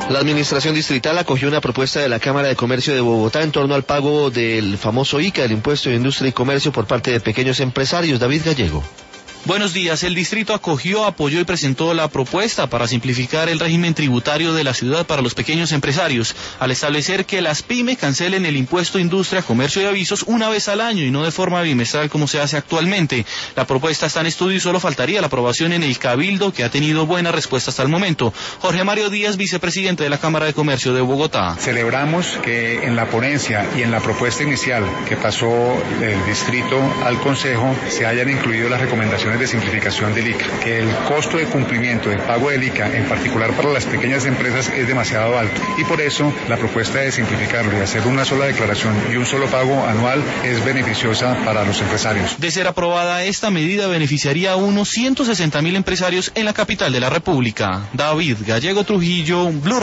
La administración distrital acogió una propuesta de la Cámara de Comercio de Bogotá en torno al pago del famoso ICA, el Impuesto de Industria y Comercio, por parte de pequeños empresarios. David Gallego. Buenos días. El distrito acogió, apoyó y presentó la propuesta para simplificar el régimen tributario de la ciudad para los pequeños empresarios, al establecer que las pymes cancelen el impuesto de industria, comercio y avisos una vez al año y no de forma bimestral como se hace actualmente. La propuesta está en estudio y solo faltaría la aprobación en el Cabildo, que ha tenido buena respuesta hasta el momento. Jorge Mario Díaz, vicepresidente de la Cámara de Comercio de Bogotá. Celebramos que en la ponencia y en la propuesta inicial que pasó del distrito al Consejo se hayan incluido las recomendaciones de simplificación del ICA, que el costo de cumplimiento del pago del ICA, en particular para las pequeñas empresas, es demasiado alto, y por eso la propuesta de simplificarlo y hacer una sola declaración y un solo pago anual es beneficiosa para los empresarios. De ser aprobada, esta medida beneficiaría a unos 160.000 empresarios en la capital de la República. David Gallego Trujillo, Blue